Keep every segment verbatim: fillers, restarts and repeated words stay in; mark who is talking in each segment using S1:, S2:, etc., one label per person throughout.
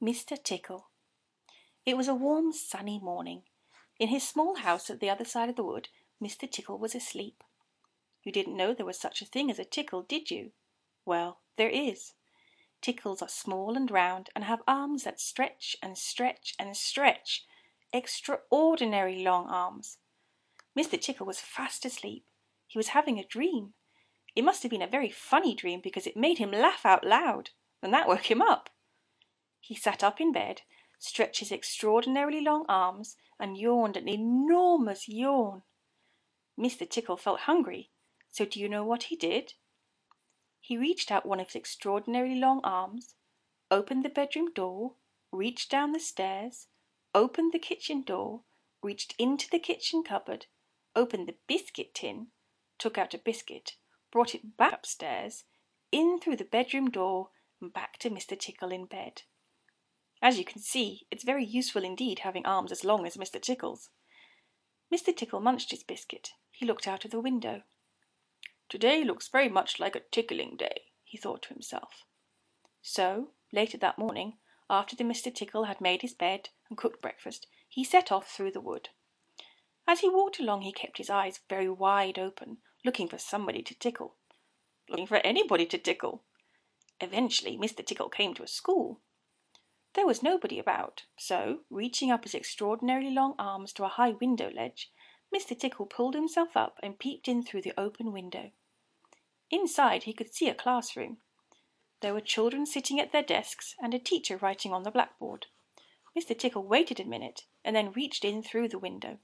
S1: Mister Tickle. It was a warm, sunny morning. In his small house at the other side of the wood, Mister Tickle was asleep. You didn't know there was such a thing as a tickle, did you? Well, there is. Tickles are small and round and have arms that stretch and stretch and stretch. Extraordinary long arms. Mister Tickle was fast asleep. He was having a dream. It must have been a very funny dream because it made him laugh out loud, and that woke him up. He sat up in bed, stretched his extraordinarily long arms, and yawned an enormous yawn. Mister Tickle felt hungry, so do you know what he did? He reached out one of his extraordinarily long arms, opened the bedroom door, reached down the stairs, opened the kitchen door, reached into the kitchen cupboard, opened the biscuit tin, took out a biscuit, brought it back upstairs, in through the bedroom door, and back to Mister Tickle in bed. As you can see, it's very useful indeed having arms as long as Mister Tickle's. Mister Tickle munched his biscuit. He looked out of the window. "Today looks very much like a tickling day," he thought to himself. So, later that morning, after the Mister Tickle had made his bed and cooked breakfast, he set off through the wood. As he walked along he kept his eyes very wide open, looking for somebody to tickle. Looking for anybody to tickle. Eventually Mister Tickle came to a school. There was nobody about, so, reaching up his extraordinarily long arms to a high window ledge, Mister Tickle pulled himself up and peeped in through the open window. Inside he could see a classroom. There were children sitting at their desks and a teacher writing on the blackboard. Mister Tickle waited a minute and then reached in through the window.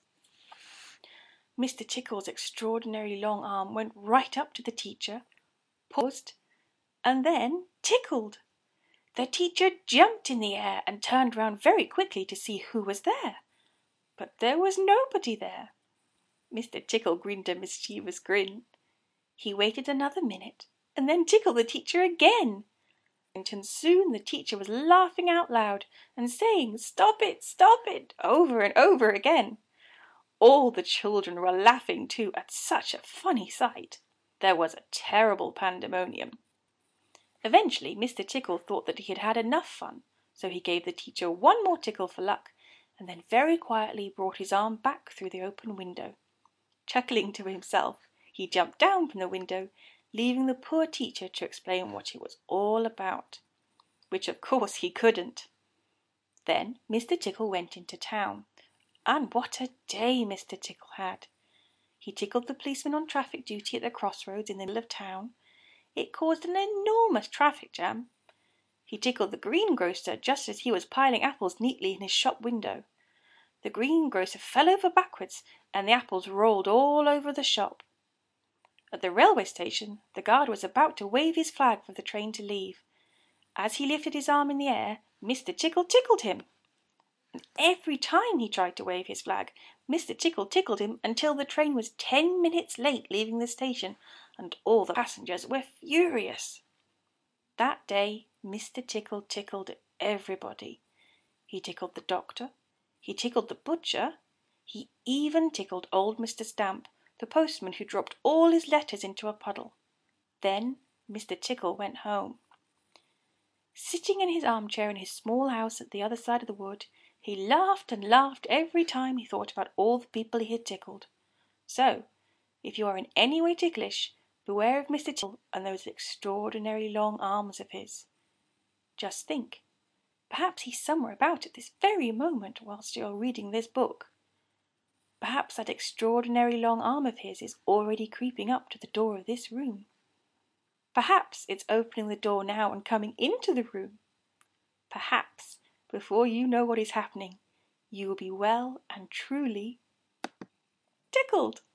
S1: Mister Tickle's extraordinarily long arm went right up to the teacher, paused, and then tickled. The teacher jumped in the air and turned round very quickly to see who was there. But there was nobody there. Mister Tickle grinned a mischievous grin. He waited another minute and then tickled the teacher again. And soon the teacher was laughing out loud and saying, "Stop it, stop it," over and over again. All the children were laughing too at such a funny sight. There was a terrible pandemonium. Eventually Mister Tickle thought that he had had enough fun, so he gave the teacher one more tickle for luck, and then very quietly brought his arm back through the open window. Chuckling to himself, he jumped down from the window, leaving the poor teacher to explain what it was all about, which of course he couldn't. Then Mister Tickle went into town, and what a day Mister Tickle had! He tickled the policeman on traffic duty at the crossroads in the middle of town. It caused an enormous traffic jam. He tickled the greengrocer just as he was piling apples neatly in his shop window. The greengrocer fell over backwards, and the apples rolled all over the shop. At the railway station the guard was about to wave his flag for the train to leave. As he lifted his arm in the air, Mister Tickle tickled him. And every time he tried to wave his flag, Mister Tickle tickled him until the train was ten minutes late leaving the station, and all the passengers were furious. That day Mister Tickle tickled everybody. He tickled the doctor, he tickled the butcher, he even tickled old Mister Stamp, the postman who dropped all his letters into a puddle. Then Mister Tickle went home. Sitting in his armchair in his small house at the other side of the wood, he laughed and laughed every time he thought about all the people he had tickled. So, if you are in any way ticklish, beware of Mister Tickle and those extraordinarily long arms of his. Just think, perhaps he's somewhere about at this very moment whilst you are reading this book. Perhaps that extraordinary long arm of his is already creeping up to the door of this room. Perhaps it's opening the door now and coming into the room. Perhaps, before you know what is happening, you will be well and truly tickled.